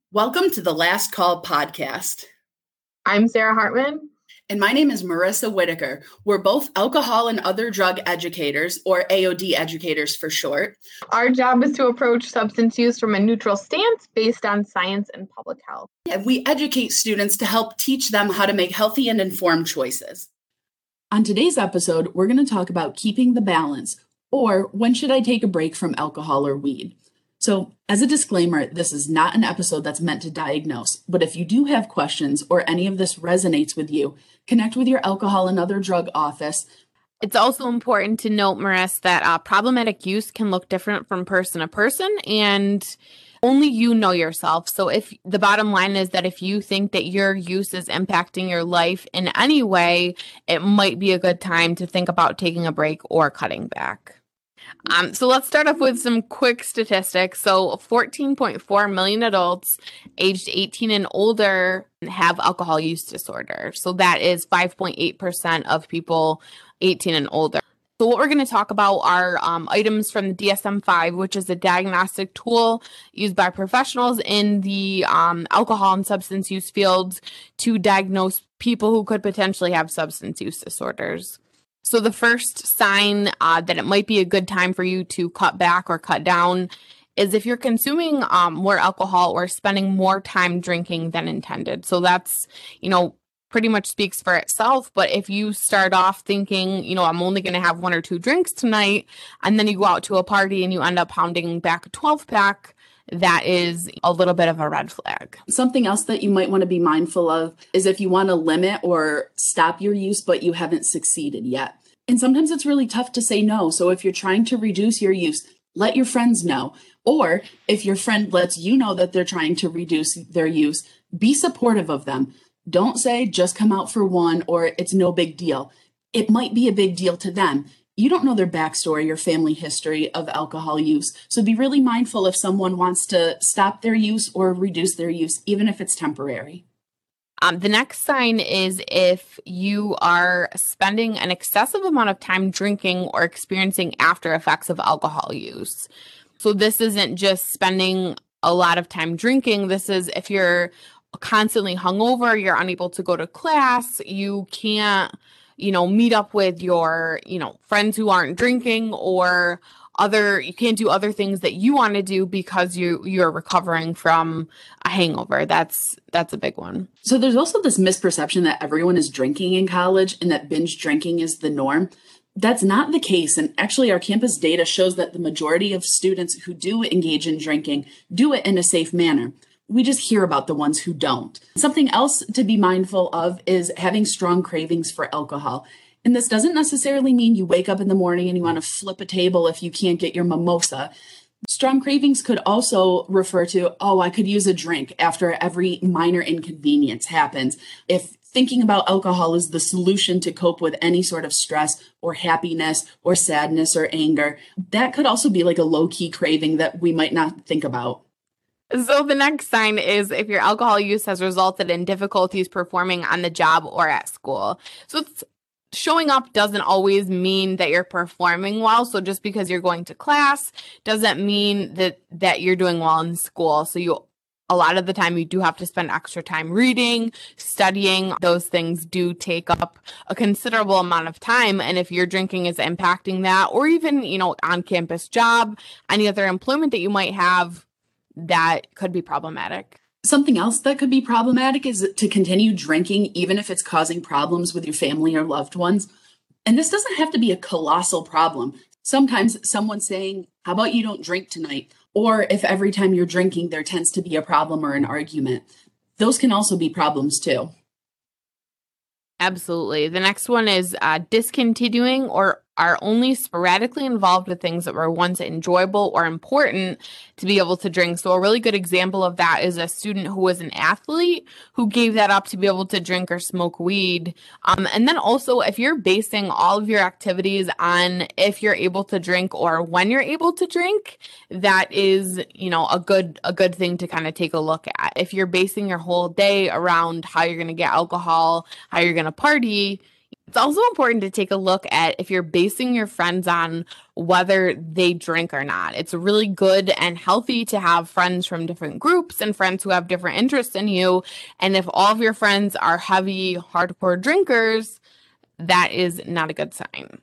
Welcome to the Last Call podcast. I'm Sarah Hartman. And my name is Marissa Whitaker. We're both alcohol and other drug educators, or AOD educators for short. Our job is to approach substance use from a neutral stance based on science and public health. We educate students to help teach them how to make healthy and informed choices. On today's episode, we're going to talk about keeping the balance, or when should I take a break from alcohol or weed? So, as a disclaimer, this is not an episode that's meant to diagnose, but if you do have questions or any of this resonates with you, connect with your alcohol and other drug office. It's also important to note, Marissa, that problematic use can look different from person to person, and only you know yourself. So if the bottom line is that if you think that your use is impacting your life in any way, it might be a good time to think about taking a break or cutting back. So let's start off with some quick statistics. So 14.4 million adults aged 18 and older have alcohol use disorder. So that is 5.8% of people 18 and older. So what we're going to talk about are items from the DSM-5, which is a diagnostic tool used by professionals in the alcohol and substance use fields to diagnose people who could potentially have substance use disorders. So the first sign that it might be a good time for you to cut back or cut down is if you're consuming more alcohol or spending more time drinking than intended. So that's, pretty much speaks for itself. But if you start off thinking, I'm only going to have 1 or 2 drinks tonight, and then you go out to a party and you end up pounding back a 12-pack, that is a little bit of a red flag. Something else that you might want to be mindful of is if you want to limit or stop your use, but you haven't succeeded yet. And sometimes it's really tough to say no. So if you're trying to reduce your use, let your friends know. Or if your friend lets you know that they're trying to reduce their use, be supportive of them. Don't say just come out for one or it's no big deal. It might be a big deal to them. You don't know their backstory or family history of alcohol use. So be really mindful if someone wants to stop their use or reduce their use, even if it's temporary. The next sign is if you are spending an excessive amount of time drinking or experiencing after effects of alcohol use. So this isn't just spending a lot of time drinking. This is if you're constantly hungover, you're unable to go to class, you can't, meet up with your, friends who aren't drinking, or you can't do other things that you want to do because you're recovering from a hangover. That's a big one. So there's also this misperception that everyone is drinking in college and that binge drinking is the norm. That's not the case. And actually, our campus data shows that the majority of students who do engage in drinking do it in a safe manner. We just hear about the ones who don't. Something else to be mindful of is having strong cravings for alcohol. And this doesn't necessarily mean you wake up in the morning and you want to flip a table if you can't get your mimosa. Strong cravings could also refer to, I could use a drink after every minor inconvenience happens. If thinking about alcohol is the solution to cope with any sort of stress or happiness or sadness or anger, that could also be like a low-key craving that we might not think about. So the next sign is if your alcohol use has resulted in difficulties performing on the job or at school. So showing up doesn't always mean that you're performing well. So just because you're going to class doesn't mean that you're doing well in school. So a lot of the time you do have to spend extra time reading, studying. Those things do take up a considerable amount of time. And if your drinking is impacting that, or even, on-campus job, any other employment that you might have, that could be problematic. Something else that could be problematic is to continue drinking, even if it's causing problems with your family or loved ones. And this doesn't have to be a colossal problem. Sometimes someone's saying, how about you don't drink tonight? Or if every time you're drinking, there tends to be a problem or an argument. Those can also be problems too. Absolutely. The next one is discontinuing or are only sporadically involved with things that were once enjoyable or important to be able to drink. So a really good example of that is a student who was an athlete who gave that up to be able to drink or smoke weed. And then also if you're basing all of your activities on if you're able to drink or when you're able to drink, that is, a good thing to kind of take a look at. If you're basing your whole day around how you're going to get alcohol, how you're going to party, It's also important to take a look at if you're basing your friends on whether they drink or not. It's really good and healthy to have friends from different groups and friends who have different interests in you. And if all of your friends are heavy, hardcore drinkers, that is not a good sign.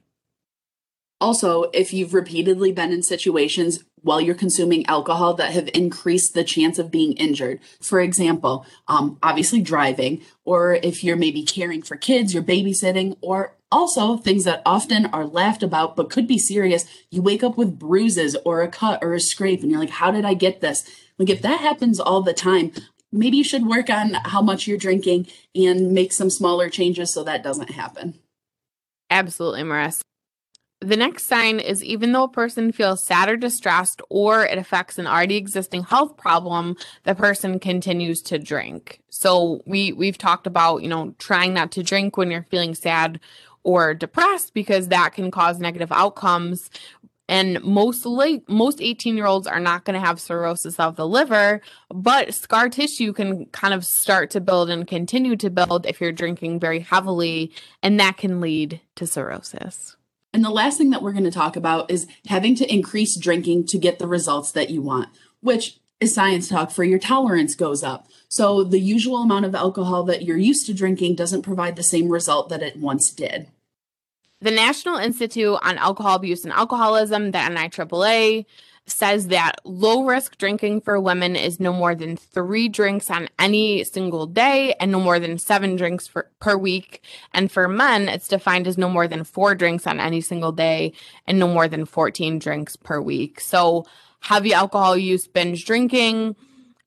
Also, if you've repeatedly been in situations while you're consuming alcohol that have increased the chance of being injured, for example, obviously driving, or if you're maybe caring for kids, you're babysitting, or also things that often are laughed about but could be serious, you wake up with bruises or a cut or a scrape and you're like, how did I get this? Like if that happens all the time, maybe you should work on how much you're drinking and make some smaller changes so that doesn't happen. Absolutely, Marissa. The next sign is even though a person feels sad or distressed or it affects an already existing health problem, the person continues to drink. So we've talked about, trying not to drink when you're feeling sad or depressed because that can cause negative outcomes. And most 18-year-olds are not going to have cirrhosis of the liver, but scar tissue can kind of start to build and continue to build if you're drinking very heavily, and that can lead to cirrhosis. And the last thing that we're going to talk about is having to increase drinking to get the results that you want, which is science talk for your tolerance goes up. So the usual amount of alcohol that you're used to drinking doesn't provide the same result that it once did. The National Institute on Alcohol Abuse and Alcoholism, the NIAAA, says that low-risk drinking for women is no more than 3 drinks on any single day and no more than 7 drinks per week. And for men, it's defined as no more than 4 drinks on any single day and no more than 14 drinks per week. So heavy alcohol use, binge drinking,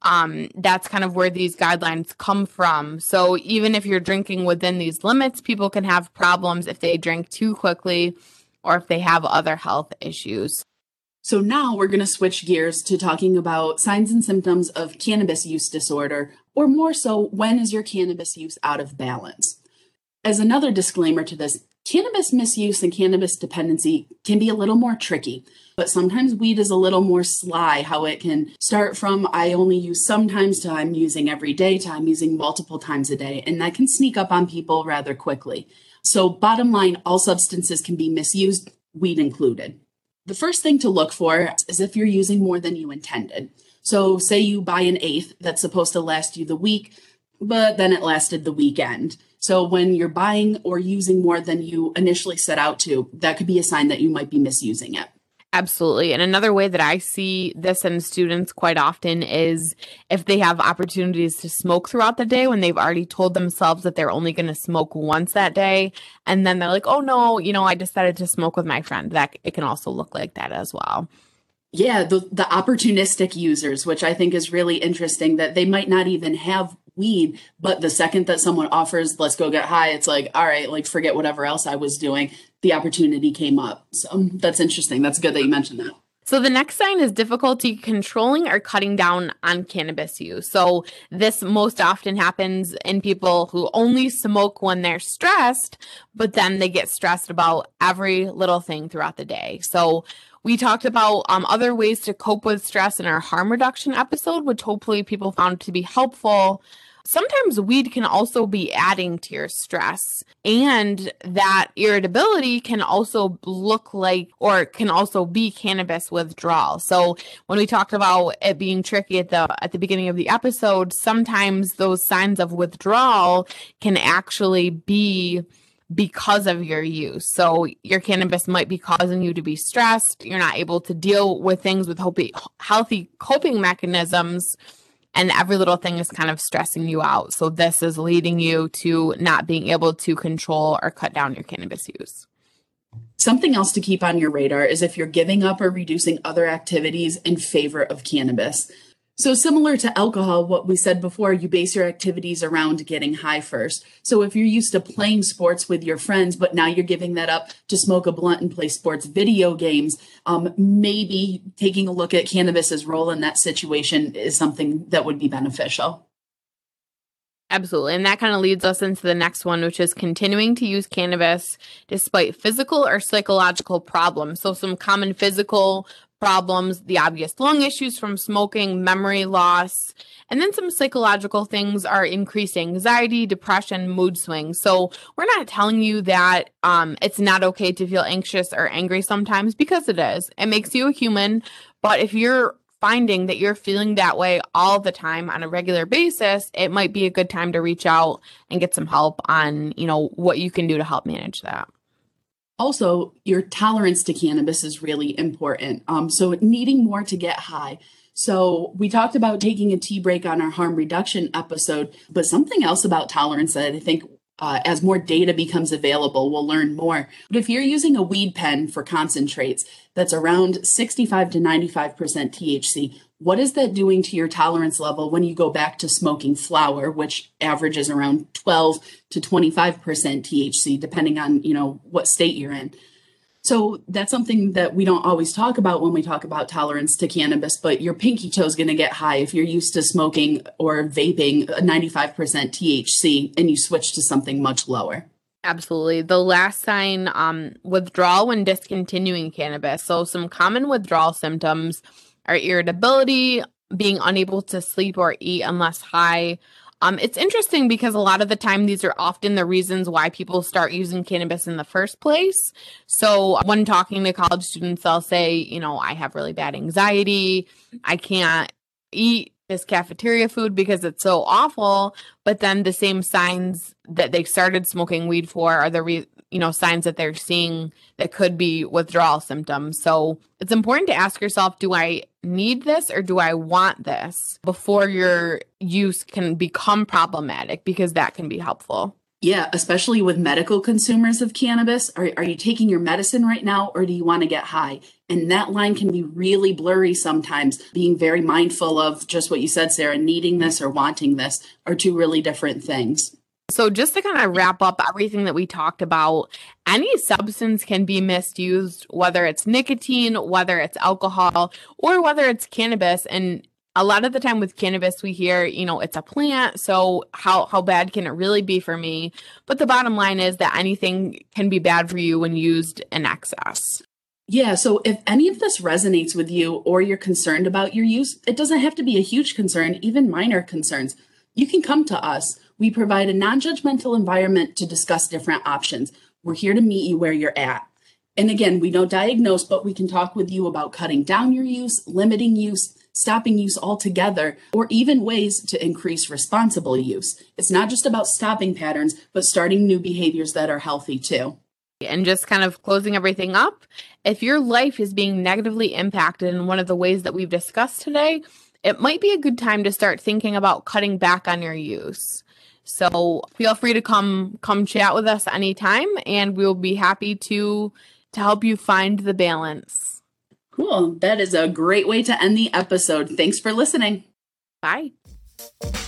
that's kind of where these guidelines come from. So even if you're drinking within these limits, people can have problems if they drink too quickly or if they have other health issues. So now we're going to switch gears to talking about signs and symptoms of cannabis use disorder, or more so, when is your cannabis use out of balance? As another disclaimer to this, cannabis misuse and cannabis dependency can be a little more tricky, but sometimes weed is a little more sly, how it can start from I only use sometimes to I'm using every day to I'm using multiple times a day, and that can sneak up on people rather quickly. So bottom line, all substances can be misused, weed included. The first thing to look for is if you're using more than you intended. So say you buy an eighth that's supposed to last you the week, but then it lasted the weekend. So when you're buying or using more than you initially set out to, that could be a sign that you might be misusing it. Absolutely. And another way that I see this in students quite often is if they have opportunities to smoke throughout the day when they've already told themselves that they're only going to smoke once that day. And then they're like, oh no, I decided to smoke with my friend. That it can also look like that as well. Yeah, the opportunistic users, which I think is really interesting, that they might not even have weed, but the second that someone offers, let's go get high, it's like, all right, like forget whatever else I was doing. The opportunity came up. So that's interesting. That's good that you mentioned that. So the next sign is difficulty controlling or cutting down on cannabis use. So this most often happens in people who only smoke when they're stressed, but then they get stressed about every little thing throughout the day. So we talked about other ways to cope with stress in our harm reduction episode, which hopefully people found to be helpful. Sometimes weed can also be adding to your stress, and that irritability can also look like, or can also be cannabis withdrawal. So when we talked about it being tricky at the beginning of the episode, sometimes those signs of withdrawal can actually be because of your use. So your cannabis might be causing you to be stressed. You're not able to deal with things with healthy coping mechanisms, and every little thing is kind of stressing you out. So this is leading you to not being able to control or cut down your cannabis use. Something else to keep on your radar is if you're giving up or reducing other activities in favor of cannabis. So similar to alcohol, what we said before, you base your activities around getting high first. So if you're used to playing sports with your friends, but now you're giving that up to smoke a blunt and play sports video games, maybe taking a look at cannabis's role in that situation is something that would be beneficial. Absolutely. And that kind of leads us into the next one, which is continuing to use cannabis despite physical or psychological problems. So some common physical problems, the obvious lung issues from smoking, memory loss, and then some psychological things are increased anxiety, depression, mood swings. So we're not telling you that it's not okay to feel anxious or angry sometimes, because it is. It makes you a human. But if you're finding that you're feeling that way all the time on a regular basis, it might be a good time to reach out and get some help on, what you can do to help manage that. Also, your tolerance to cannabis is really important. So needing more to get high. So we talked about taking a tea break on our harm reduction episode, but something else about tolerance that I think as more data becomes available, we'll learn more. But if you're using a weed pen for concentrates that's around 65 to 95% THC, what is that doing to your tolerance level when you go back to smoking flower, which averages around 12 to 25% THC, depending on, what state you're in? So that's something that we don't always talk about when we talk about tolerance to cannabis, but your pinky toe is going to get high if you're used to smoking or vaping 95% THC and you switch to something much lower. Absolutely. The last sign, withdrawal when discontinuing cannabis. So some common withdrawal symptoms are irritability, being unable to sleep or eat unless high. It's interesting because a lot of the time, these are often the reasons why people start using cannabis in the first place. So when talking to college students, they'll say, I have really bad anxiety. I can't eat this cafeteria food because it's so awful. But then the same signs that they started smoking weed for are the signs that they're seeing that could be withdrawal symptoms. So it's important to ask yourself, do I need this or do I want this, before your use can become problematic, because that can be helpful. Yeah, especially with medical consumers of cannabis. Are you taking your medicine right now, or do you want to get high? And that line can be really blurry sometimes. Being very mindful of just what you said, Sarah, needing this or wanting this are two really different things. So just to kind of wrap up everything that we talked about, any substance can be misused, whether it's nicotine, whether it's alcohol, or whether it's cannabis. And a lot of the time with cannabis, we hear, it's a plant. So how bad can it really be for me? But the bottom line is that anything can be bad for you when used in excess. Yeah, so if any of this resonates with you or you're concerned about your use, it doesn't have to be a huge concern, even minor concerns. You can come to us. We provide a non-judgmental environment to discuss different options. We're here to meet you where you're at. And again, we don't diagnose, but we can talk with you about cutting down your use, limiting use, stopping use altogether, or even ways to increase responsible use. It's not just about stopping patterns, but starting new behaviors that are healthy too. And just kind of closing everything up, if your life is being negatively impacted in one of the ways that we've discussed today, it might be a good time to start thinking about cutting back on your use. So feel free to come chat with us anytime, and we'll be happy to help you find the balance. Cool. That is a great way to end the episode. Thanks for listening. Bye.